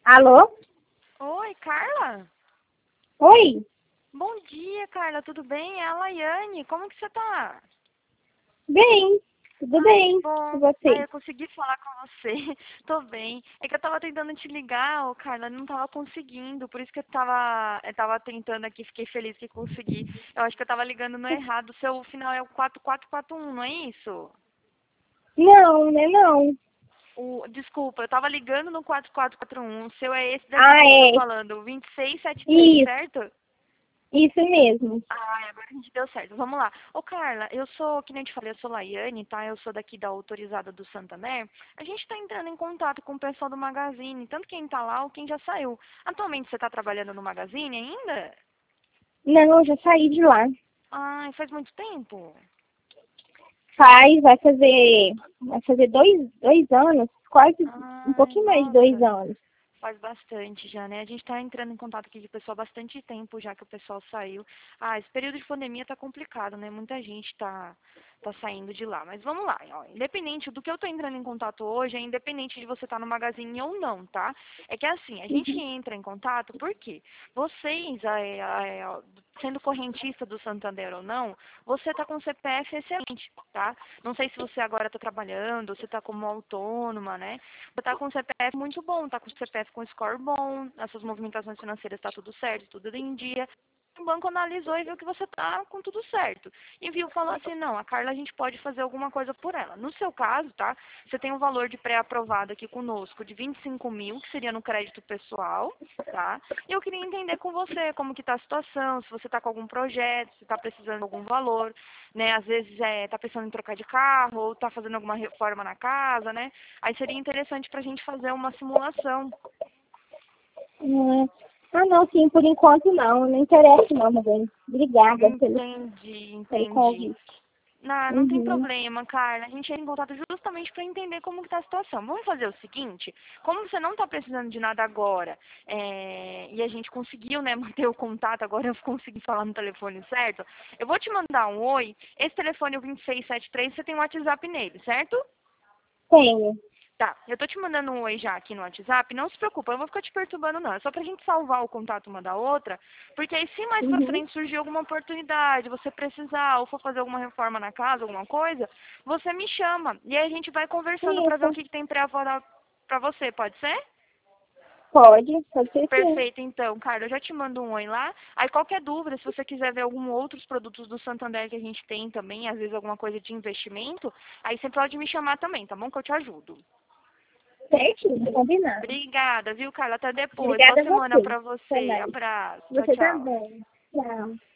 Alô? Oi, Carla? Oi? Bom dia, Carla, tudo bem? É a Laiane, como que você tá? Bem, tudo Ai, que bem. E bom. Ai, você? eu consegui falar com você. Tô bem. É que eu tava tentando te ligar, ô, Carla, não tava conseguindo, por isso que eu tava tentando aqui, fiquei feliz que consegui. Eu acho que eu tava ligando no errado. O seu final é o 4441, não é isso? Não, né não. Desculpa, eu tava ligando no 4441. O seu é esse daqui Ah, que eu tô é. falando, 2673, Isso, certo? isso mesmo. Ah, agora a gente deu certo. Vamos lá. Ô, Carla, eu sou, que nem eu te falei, eu sou Laiane, tá? Eu sou daqui da autorizada do Santander. A gente tá entrando em contato com o pessoal do Magazine, tanto quem tá lá ou quem já saiu. Atualmente você tá trabalhando no Magazine ainda? Não, eu já saí de lá. Ai, faz muito tempo. Vai fazer dois anos, quase um Ai, pouquinho mais de dois nossa. anos. Faz bastante já, né? A gente tá entrando em contato aqui com o pessoal há bastante tempo já que o pessoal saiu. Ah, esse período de pandemia tá complicado, né? Muita gente tá saindo de lá. Mas vamos lá, ó. Independente do que eu tô entrando em contato hoje, é independente de você estar no Magazine ou não, tá? É que assim, a gente Uhum. entra em contato porque vocês, sendo correntista do Santander ou não, você tá com CPF excelente, tá? Não sei se você agora tá trabalhando, você tá como autônoma, né? Você tá com um CPF muito bom, tá com um CPF com score bom, as suas movimentações financeiras tá tudo certo, tudo em dia. O banco analisou e viu que você tá com tudo certo. E viu, falou assim, não, a Carla a gente pode fazer alguma coisa por ela. No seu caso, tá? Você tem um valor de pré-aprovado aqui conosco de 25 mil, que seria no crédito pessoal, tá? E eu queria entender com você como que tá a situação, se você tá com algum projeto, se tá precisando de algum valor, né? Às vezes tá pensando em trocar de carro ou tá fazendo alguma reforma na casa, né? Aí seria interessante para a gente fazer uma simulação. Ah, não, sim, por enquanto não. Não interessa não, meu bem. Obrigada Entendi, pelo entendi. convite. Não tem Uhum. problema, Carla. A gente entra em contato justamente para entender como que tá a situação. Vamos fazer o seguinte, como você não está precisando de nada agora, e a gente conseguiu, né, manter o contato, agora eu consegui falar no telefone certo, eu vou te mandar um oi. Esse telefone, o 2673, você tem um WhatsApp nele, certo? Tenho. Tá, eu tô te mandando um oi já aqui no WhatsApp, não se preocupa, eu não vou ficar te perturbando não, é só pra gente salvar o contato uma da outra, porque aí se mais pra Uhum. frente surgir alguma oportunidade, você precisar ou for fazer alguma reforma na casa, alguma coisa, você me chama, e aí a gente vai conversando pra ver o Isso. que que tem pra você, pode ser? Pode ser sim. Perfeito, então, Carla, eu já te mando um oi lá. Aí qualquer dúvida, se você quiser ver algum outros produtos do Santander que a gente tem também, às vezes alguma coisa de investimento, aí você pode me chamar também, tá bom? Que eu te ajudo. Certinho, combinado. Obrigada, viu, Carla? Até depois. Boa Obrigada a semana você. pra Até você. mais. Abraço. Tchau, Você tchau. também. Tchau.